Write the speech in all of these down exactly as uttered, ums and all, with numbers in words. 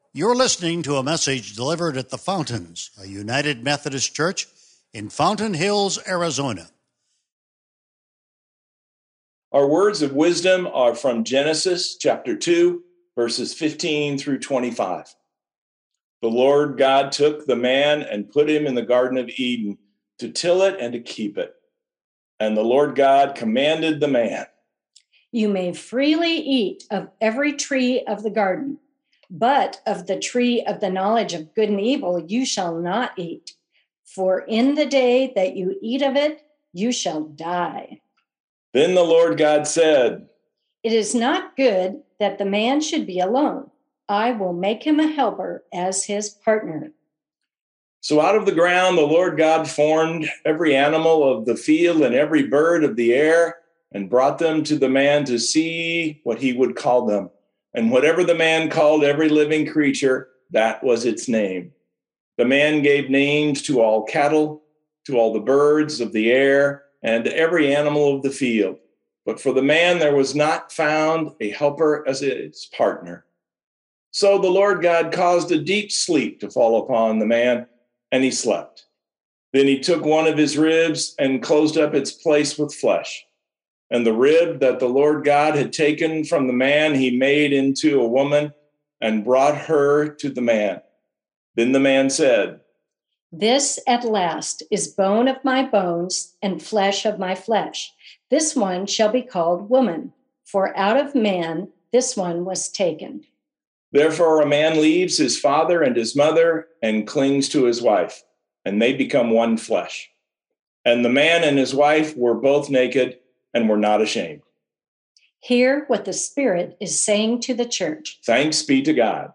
You're listening to a message delivered at the Fountains, a United Methodist Church in Fountain Hills, Arizona. Our words of wisdom are from Genesis chapter two, verses fifteen through twenty-five. The Lord God took the man and put him in the Garden of Eden to till it and to keep it. And the Lord God commanded the man, "You may freely eat of every tree of the garden, but of the tree of the knowledge of good and evil you shall not eat. For in the day that you eat of it, you shall die." Then the Lord God said, "It is not good that the man should be alone. I will make him a helper as his partner." So out of the ground the Lord God formed every animal of the field and every bird of the air, and brought them to the man to see what he would call them. And whatever the man called every living creature, that was its name. The man gave names to all cattle, to all the birds of the air, and to every animal of the field. But for the man there was not found a helper as his partner. So the Lord God caused a deep sleep to fall upon the man, and he slept. Then he took one of his ribs and closed up its place with flesh. And the rib that the Lord God had taken from the man, he made into a woman and brought her to the man. Then the man said, "This at last is bone of my bones and flesh of my flesh. This one shall be called woman, for out of man this one was taken." Therefore a man leaves his father and his mother and clings to his wife, and they become one flesh. And the man and his wife were both naked and were not ashamed. Hear what the Spirit is saying to the church. Thanks be to God.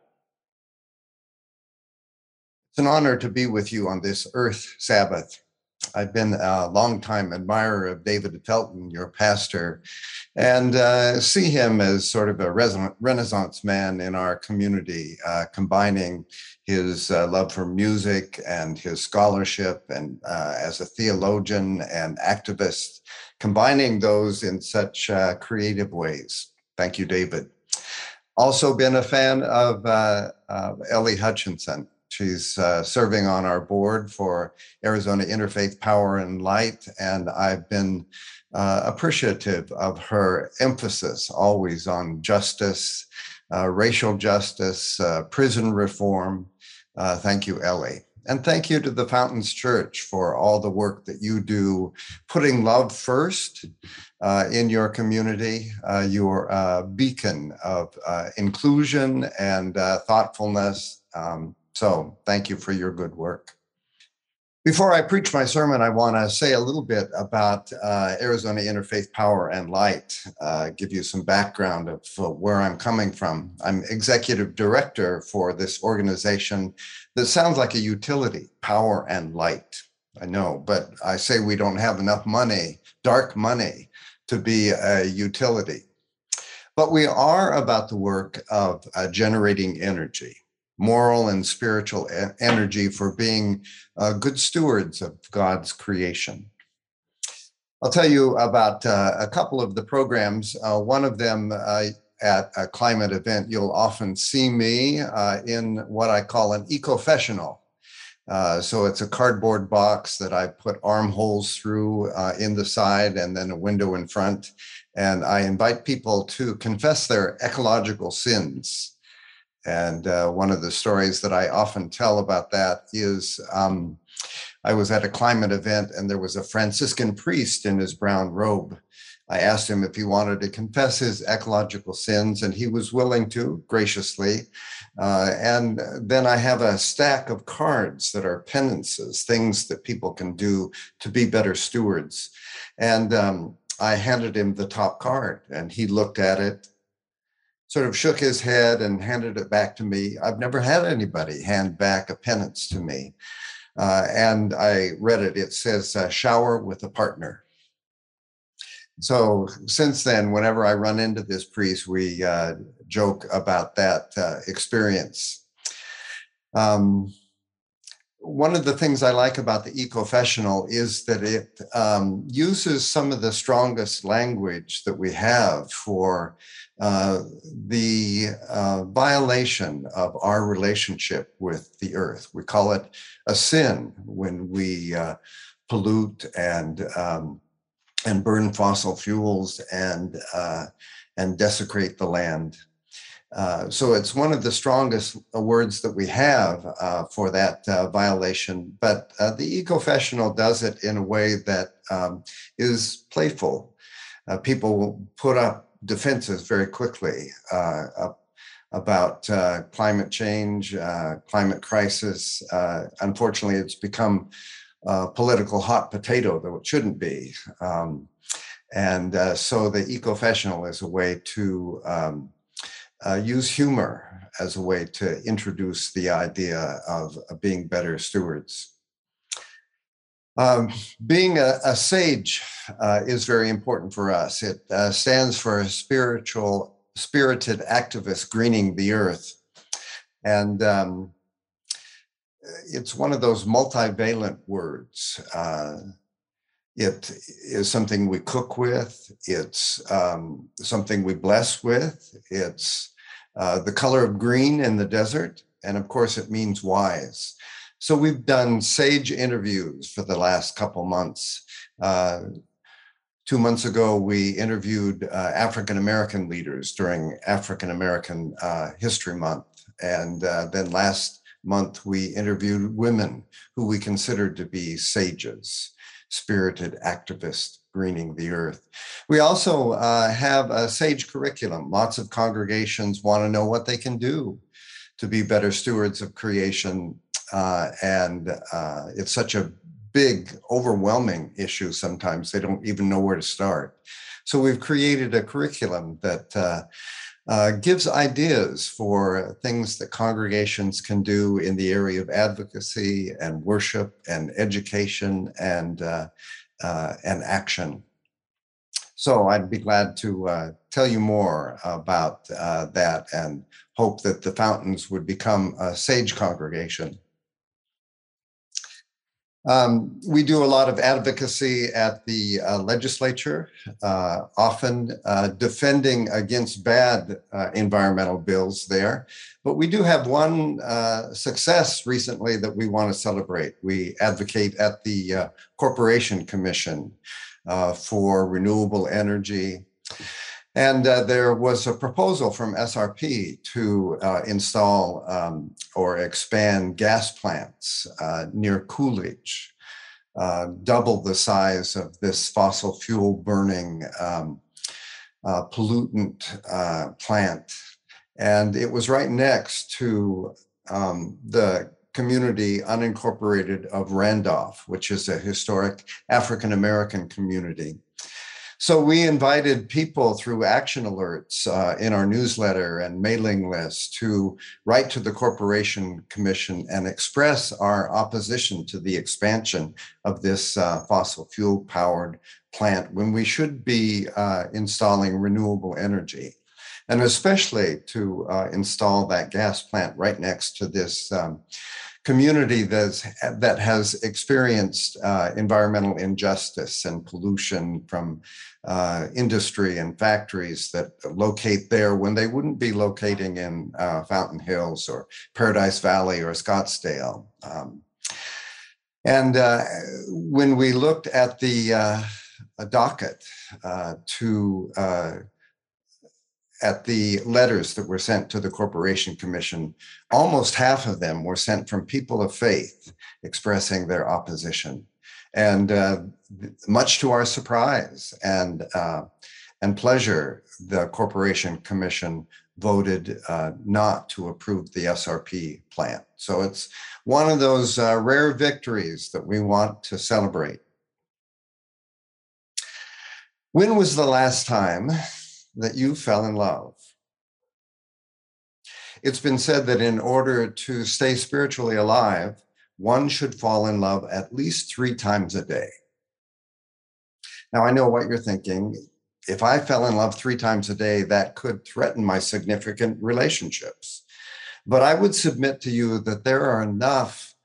It's an honor to be with you on this Earth Sabbath. I've been a longtime admirer of David Felton, your pastor, and uh, see him as sort of a Renaissance man in our community, uh, combining his uh, love for music and his scholarship, and uh, as a theologian and activist, combining those in such uh, creative ways. Thank you, David. Also been a fan of uh, uh, Ellie Hutchinson. She's uh, serving on our board for Arizona Interfaith Power and Light, and I've been uh, appreciative of her emphasis always on justice, uh, racial justice, uh, prison reform. Uh, thank you, Ellie. And thank you to the Fountains Church for all the work that you do, putting love first uh, in your community. Uh, you're a beacon of uh, inclusion and uh, thoughtfulness. Um, So thank you for your good work. Before I preach my sermon, I want to say a little bit about uh, Arizona Interfaith Power and Light, uh, give you some background of uh, where I'm coming from. I'm executive director for this organization that sounds like a utility, Power and Light. I know, but I say we don't have enough money, dark money, to be a utility. But we are about the work of uh, generating energy, moral and spiritual energy, for being uh, good stewards of God's creation. I'll tell you about uh, a couple of the programs. Uh, one of them uh, at a climate event, you'll often see me uh, in what I call an eco-fessional. Uh, so it's a cardboard box that I put armholes through uh, in the side and then a window in front. And I invite people to confess their ecological sins. And uh, one of the stories that I often tell about that is um, I was at a climate event and there was a Franciscan priest in his brown robe. I asked him if he wanted to confess his ecological sins, and he was willing to, graciously. Uh, and then I have a stack of cards that are penances, things that people can do to be better stewards. And um, I handed him the top card, and he looked at it, sort of shook his head and handed it back to me. I've never had anybody hand back a penance to me. Uh, and I read it. It says, uh, shower with a partner. So since then, whenever I run into this priest, we uh, joke about that uh, experience. Um, one of the things I like about the Ecofessional is that it um, uses some of the strongest language that we have for uh, the uh, violation of our relationship with the earth. We call it a sin when we uh, pollute and um, and burn fossil fuels and uh, and desecrate the land. Uh, so it's one of the strongest words that we have uh, for that uh, violation. But uh, the Ecofessional does it in a way that um, is playful. Uh, people will put up defenses very quickly uh, up about uh, climate change, uh, climate crisis. Uh, unfortunately, it's become a political hot potato, though it shouldn't be. Um, and uh, so the Ecofessional is a way to um, uh, use humor as a way to introduce the idea of, of being better stewards. Um, being a, a sage uh, is very important for us. It uh, stands for a spiritual, spirited activist greening the earth. And um, it's one of those multivalent words. Uh, it is something we cook with. It's um, something we bless with. It's uh, the color of green in the desert. And of course, it means wise. So we've done sage interviews for the last couple months. Uh, two months ago, we interviewed uh, African-American leaders during African-American uh, History Month. And uh, then last month, we interviewed women who we considered to be sages, spirited activists greening the earth. We also uh, have a sage curriculum. Lots of congregations want to know what they can do to be better stewards of creation. Uh, and uh, it's such a big, overwhelming issue sometimes, they don't even know where to start. So we've created a curriculum that uh, uh, gives ideas for things that congregations can do in the area of advocacy and worship and education and, uh, uh, and action. So I'd be glad to uh, tell you more about uh, that and hope that the Fountains would become a sage congregation. Um, we do a lot of advocacy at the uh, legislature, uh, often uh, defending against bad uh, environmental bills there. But we do have one uh, success recently that we want to celebrate. We advocate at the uh, Corporation Commission uh, for renewable energy. And uh, there was a proposal from S R P to uh, install um, or expand gas plants uh, near Coolidge, uh, double the size of this fossil fuel burning um, uh, pollutant uh, plant. And it was right next to um, the community unincorporated of Randolph, which is a historic African-American community. So we invited people through action alerts uh, in our newsletter and mailing list to write to the Corporation Commission and express our opposition to the expansion of this uh, fossil fuel powered plant when we should be uh, installing renewable energy, and especially to uh, install that gas plant right next to this um, community that's, that has experienced uh, environmental injustice and pollution from uh, industry and factories that locate there when they wouldn't be locating in uh, Fountain Hills or Paradise Valley or Scottsdale. Um, and uh, when we looked at the uh, docket uh, to uh, at the letters that were sent to the Corporation Commission, almost half of them were sent from people of faith expressing their opposition. And uh, much to our surprise and, uh, and pleasure, the Corporation Commission voted uh, not to approve the S R P plant. So it's one of those uh, rare victories that we want to celebrate. When was the last time that you fell in love? It's been said that in order to stay spiritually alive, one should fall in love at least three times a day. Now, I know what you're thinking. If I fell in love three times a day, that could threaten my significant relationships. But I would submit to you that there are enough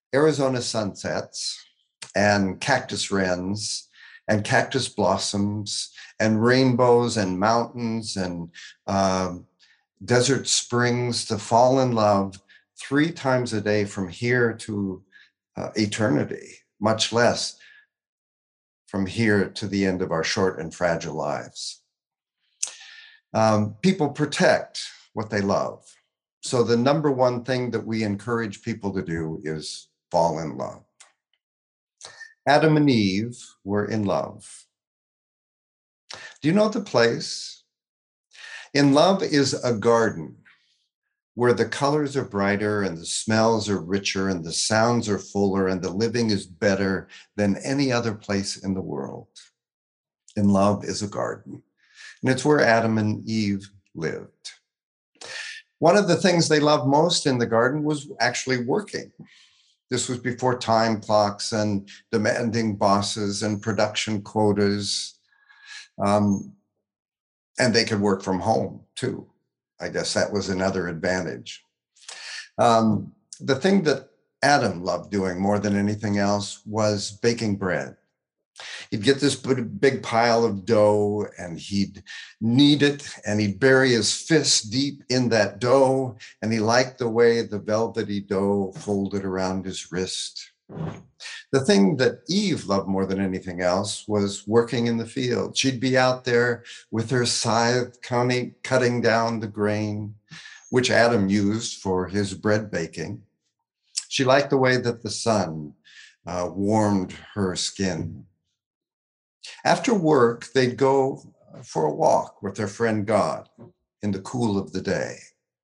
Arizona sunsets and cactus wrens and cactus blossoms and rainbows and mountains and uh, desert springs to fall in love three times a day from here to uh, eternity, much less from here to the end of our short and fragile lives. Um, people protect what they love. So the number one thing that we encourage people to do is fall in love. Adam and Eve were in love. Do you know the place? In love is a garden where the colors are brighter and the smells are richer and the sounds are fuller and the living is better than any other place in the world. In love is a garden, and it's where Adam and Eve lived. One of the things they loved most in the garden was actually working. This was before time clocks and demanding bosses and production quotas. Um, and they could work from home too. I guess that was another advantage. Um, the thing that Adam loved doing more than anything else was baking bread. He'd get this big pile of dough and he'd knead it and he'd bury his fists deep in that dough. And he liked the way the velvety dough folded around his wrist. The thing that Eve loved more than anything else was working in the field. She'd be out there with her scythe cutting down the grain, which Adam used for his bread baking. She liked the way that the sun uh, warmed her skin. After work, they'd go for a walk with their friend God in the cool of the day.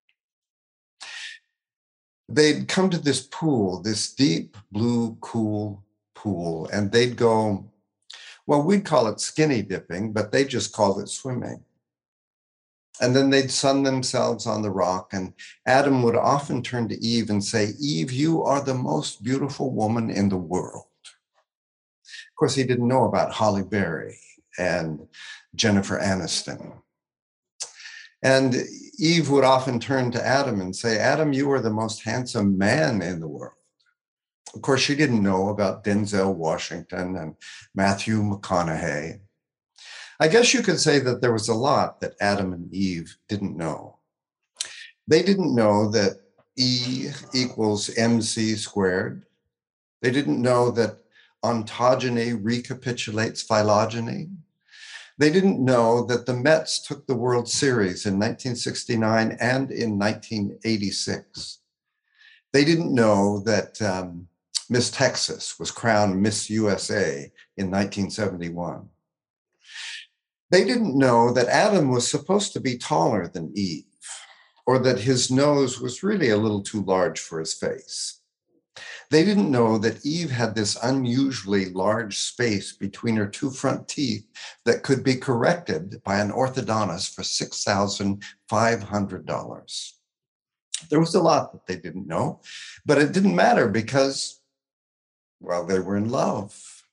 They'd come to this pool, this deep blue, cool pool, and they'd go, well, we'd call it skinny dipping, but they just called it swimming. And then they'd sun themselves on the rock, and Adam would often turn to Eve and say, Eve, you are the most beautiful woman in the world. Of course, he didn't know about Holly Berry and Jennifer Aniston. And Eve would often turn to Adam and say, Adam, you are the most handsome man in the world. Of course, she didn't know about Denzel Washington and Matthew McConaughey. I guess you could say that there was a lot that Adam and Eve didn't know. They didn't know that E equals mc squared. They didn't know that ontogeny recapitulates phylogeny. They didn't know that the Mets took the World Series in nineteen sixty-nine and in nineteen eighty-six. They didn't know that um, Miss Texas was crowned Miss U S A in nineteen seventy-one. They didn't know that Adam was supposed to be taller than Eve, or that his nose was really a little too large for his face. They didn't know that Eve had this unusually large space between her two front teeth that could be corrected by an orthodontist for six thousand five hundred dollars. There was a lot that they didn't know, but it didn't matter because, well, they were in love.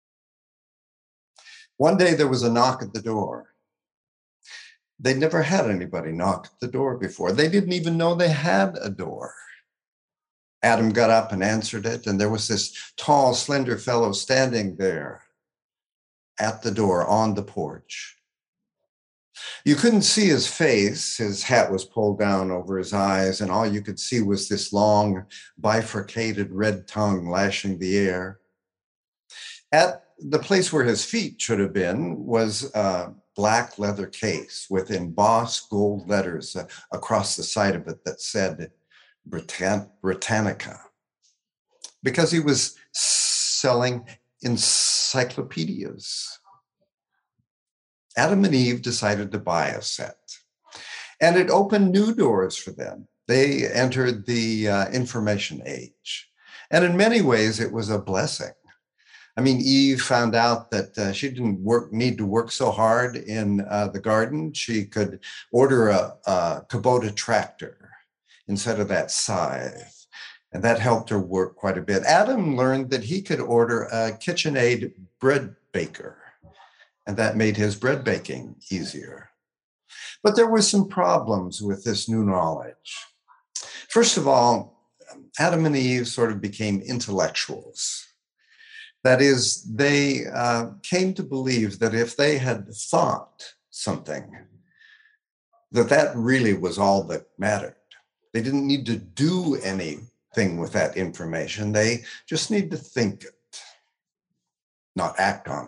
One day there was a knock at the door. They'd never had anybody knock at the door before. They didn't even know they had a door. Adam got up and answered it, and there was this tall, slender fellow standing there at the door on the porch. You couldn't see his face. His hat was pulled down over his eyes, and all you could see was this long, bifurcated red tongue lashing the air. At the place where his feet should have been was a black leather case with embossed gold letters uh, across the side of it that said Britann- Britannica, because he was selling encyclopedias. Adam and Eve decided to buy a set, and it opened new doors for them. They entered the uh, information age, and in many ways it was a blessing. I mean, Eve found out that uh, she didn't work, need to work so hard in uh, the garden. She could order a, a Kubota tractor instead of that scythe, and that helped her work quite a bit. Adam learned that he could order a KitchenAid bread baker, and that made his bread baking easier. But there were some problems with this new knowledge. First of all, Adam and Eve sort of became intellectuals. That is, they uh, came to believe that if they had thought something, that that really was all that mattered. They didn't need to do anything with that information. They just need to think it, not act on it.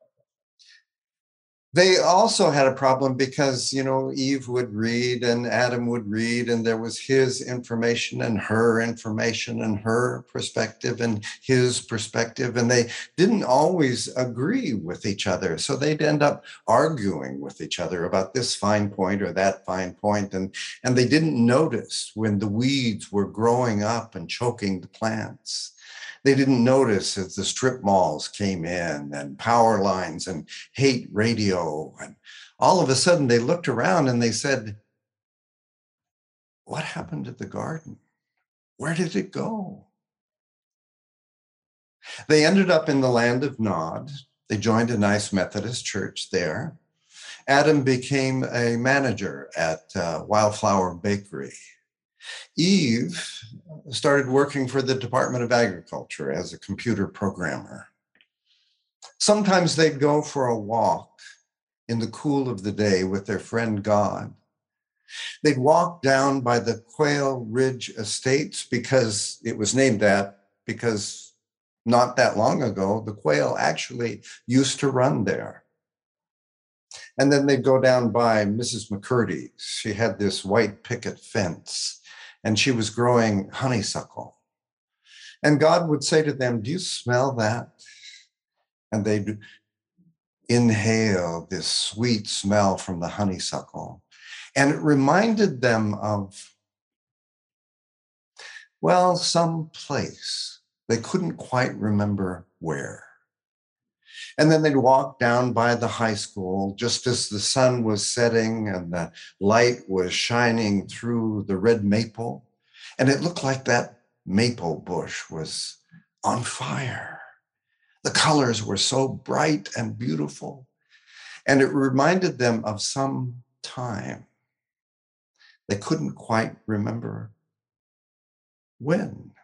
They also had a problem because, you know, Eve would read and Adam would read, and there was his information and her information and her perspective and his perspective, and they didn't always agree with each other. So they'd end up arguing with each other about this fine point or that fine point, and, and they didn't notice when the weeds were growing up and choking the plants. They didn't notice as the strip malls came in and power lines and hate radio. And all of a sudden they looked around and they said, what happened to the garden? Where did it go? They ended up in the land of Nod. They joined a nice Methodist church there. Adam became a manager at uh, Wildflower Bakery. Eve started working for the Department of Agriculture as a computer programmer. Sometimes they'd go for a walk in the cool of the day with their friend God. They'd walk down by the Quail Ridge Estates because it was named that because not that long ago, the quail actually used to run there. And then they'd go down by Missus McCurdy's. She had this white picket fence, and she was growing honeysuckle. And God would say to them, do you smell that? And they'd inhale this sweet smell from the honeysuckle. And it reminded them of, well, some place. They couldn't quite remember where. And then they'd walk down by the high school just as the sun was setting and the light was shining through the red maple. And it looked like that maple bush was on fire. The colors were so bright and beautiful. And it reminded them of some time. They couldn't quite remember when.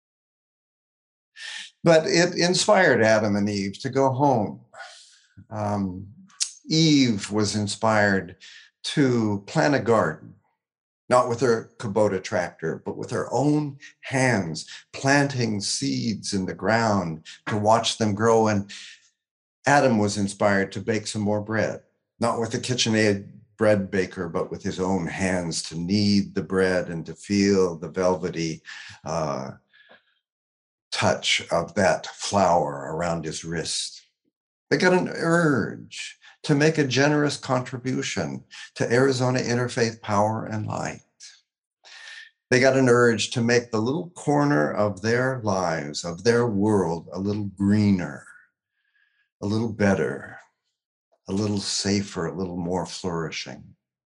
But it inspired Adam and Eve to go home. Um, Eve was inspired to plant a garden, not with her Kubota tractor, but with her own hands, planting seeds in the ground to watch them grow. And Adam was inspired to bake some more bread, not with a KitchenAid bread baker, but with his own hands to knead the bread and to feel the velvety uh, touch of that flour around his wrist. They got an urge to make a generous contribution to Arizona Interfaith Power and Light. They got an urge to make the little corner of their lives, of their world, a little greener, a little better, a little safer, a little more flourishing.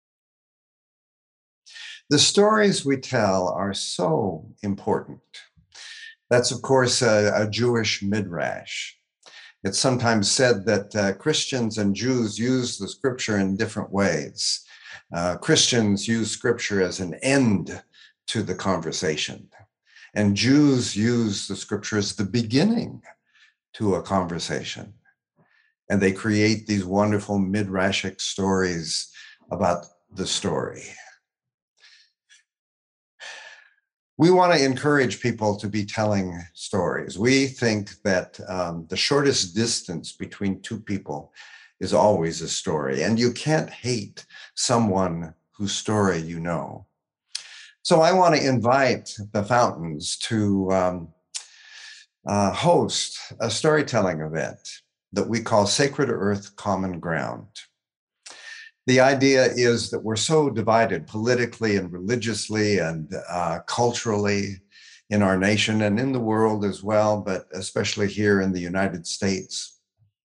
The stories we tell are so important. That's, of course, a, a Jewish midrash. It's sometimes said that uh, Christians and Jews use the scripture in different ways. Uh, Christians use scripture as an end to the conversation, and Jews use the scripture as the beginning to a conversation. And they create these wonderful midrashic stories about the story. We want to encourage people to be telling stories. We think that um, the shortest distance between two people is always a story, and you can't hate someone whose story you know. So I want to invite the Fountains to um, uh, host a storytelling event that we call Sacred Earth Common Ground. The idea is that we're so divided politically and religiously and uh, culturally in our nation and in the world as well, but especially here in the United States.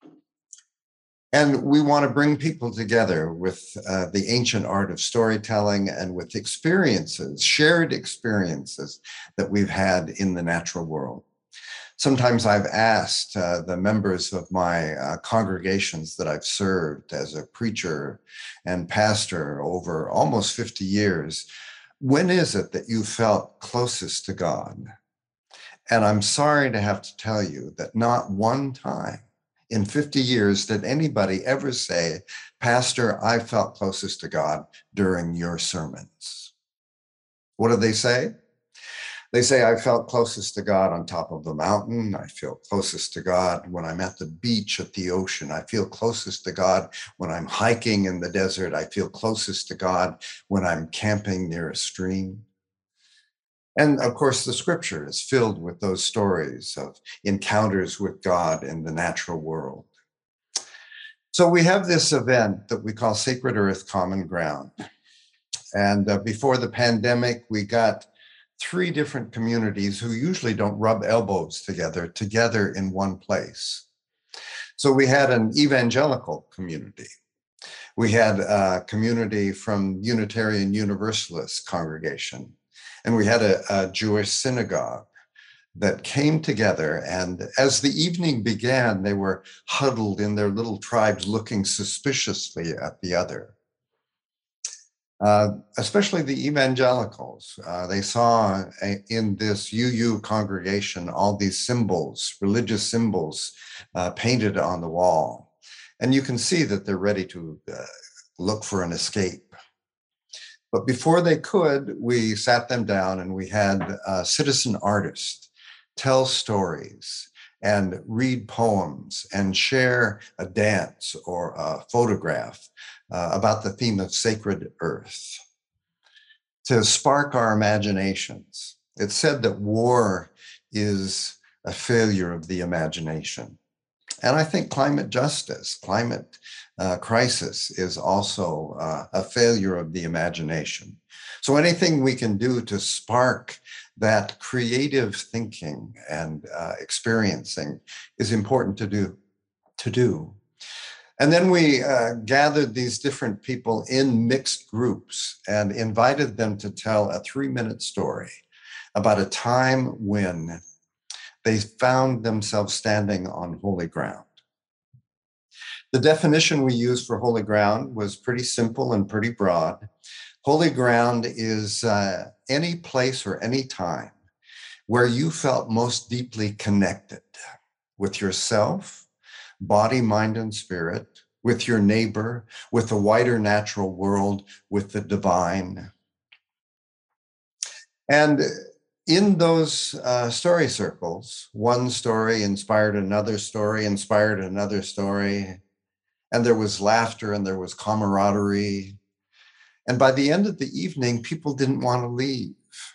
And we want to bring people together with uh, the ancient art of storytelling and with experiences, shared experiences that we've had in the natural world. Sometimes I've asked uh, the members of my uh, congregations that I've served as a preacher and pastor over almost fifty years, When is it that you felt closest to God? And I'm sorry to have to tell you that not one time in fifty years did anybody ever say, Pastor, I felt closest to God during your sermons. What do they say? They say, I felt closest to God on top of the mountain. I feel closest to God when I'm at the beach, at the ocean. I feel closest to God when I'm hiking in the desert. I feel closest to God when I'm camping near a stream. And of course, the scripture is filled with those stories of encounters with God in the natural world. So we have this event that we call Sacred Earth Common Ground. And uh, before the pandemic, we got three different communities who usually don't rub elbows together, together in one place. So we had an evangelical community. We had a community from Unitarian Universalist congregation. And we had a, a Jewish synagogue that came together. And as the evening began, they were huddled in their little tribes, looking suspiciously at the other. Uh, especially the evangelicals. Uh, they saw a, in this U U congregation all these symbols, religious symbols uh, painted on the wall. And you can see that they're ready to uh, look for an escape. But before they could, we sat them down and we had a citizen artist tell stories and read poems and share a dance or a photograph uh, about the theme of sacred earth to spark our imaginations. It's said that war is a failure of the imagination. And I think climate justice, climate uh, crisis is also uh, a failure of the imagination. So anything we can do to spark that creative thinking and uh, experiencing is important to do. To do. And then we uh, gathered these different people in mixed groups and invited them to tell a three-minute story about a time when they found themselves standing on holy ground. The definition we used for holy ground was pretty simple and pretty broad. Holy ground is uh, any place or any time where you felt most deeply connected with yourself, body, mind, and spirit, with your neighbor, with the wider natural world, with the divine. And in those uh, story circles, one story inspired another story, inspired another story, and there was laughter and there was camaraderie. And by the end of the evening, people didn't want to leave.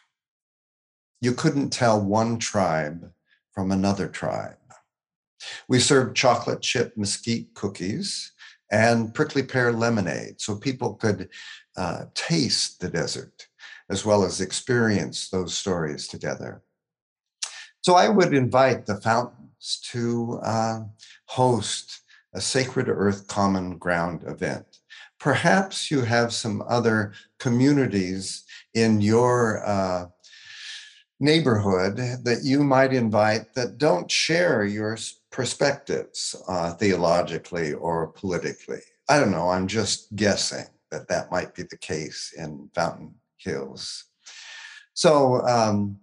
You couldn't tell one tribe from another tribe. We served chocolate chip mesquite cookies and prickly pear lemonade so people could uh, taste the desert as well as experience those stories together. So I would invite the Fountains to uh, host a Sacred Earth Common Ground event. Perhaps you have some other communities in your uh, neighborhood that you might invite that don't share your perspectives uh, theologically or politically. I don't know, I'm just guessing that that might be the case in Fountain Hills. So um,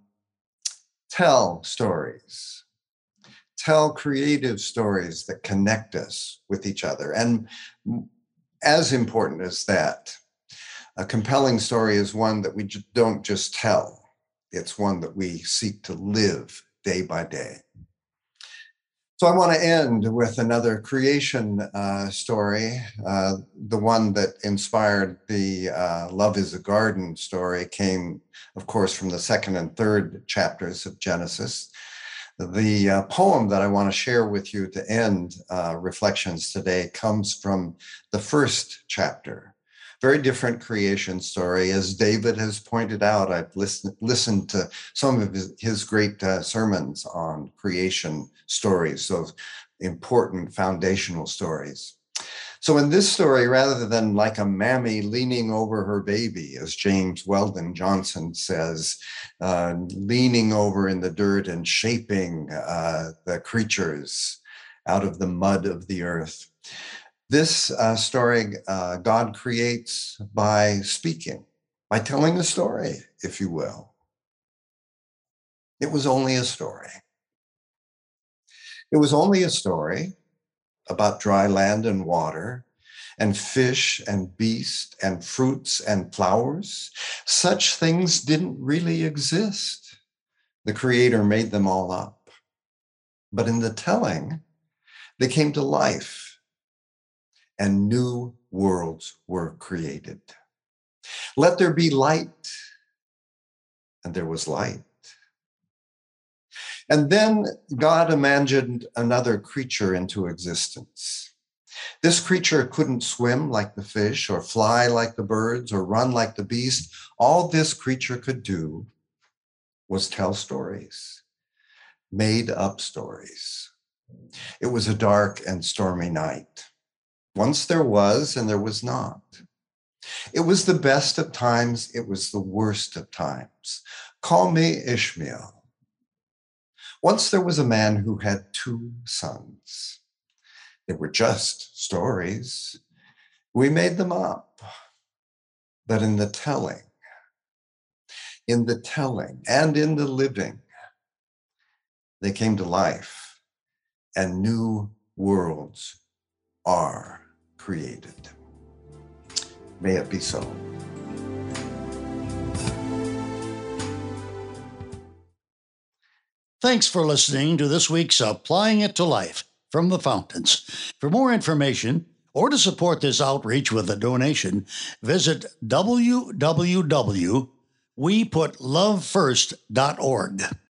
tell stories. Tell creative stories that connect us with each other. And as important as that, a compelling story is one that we don't just tell. It's one that we seek to live day by day. So I want to end with another creation uh, story. Uh, the one that inspired the uh, Love is a Garden story came, of course, from the second and third chapters of Genesis. The uh, poem that I want to share with you to end uh, reflections today comes from the first chapter. Very different creation story. As David has pointed out, I've listened, listened to some of his, his great uh, sermons on creation stories, those important foundational stories. So in this story, rather than like a mammy leaning over her baby, as James Weldon Johnson says, uh, leaning over in the dirt and shaping uh, the creatures out of the mud of the earth, this uh, story, uh, God creates by speaking, by telling a story, if you will. It was only a story. It was only a story about dry land and water, and fish and beast and fruits and flowers. Such things didn't really exist. The Creator made them all up. But in the telling, they came to life, and new worlds were created. Let there be light, and there was light. And then God imagined another creature into existence. This creature couldn't swim like the fish, or fly like the birds, or run like the beast. All this creature could do was tell stories, made up stories. It was a dark and stormy night. Once there was, and there was not. It was the best of times. It was the worst of times. Call me Ishmael. Once there was a man who had two sons. They were just stories. We made them up. But in the telling, in the telling and in the living, they came to life, and new worlds are created. May it be so. Thanks for listening to this week's Applying It to Life from the Fountains. For more information or to support this outreach with a donation, visit w w w dot we put love first dot org.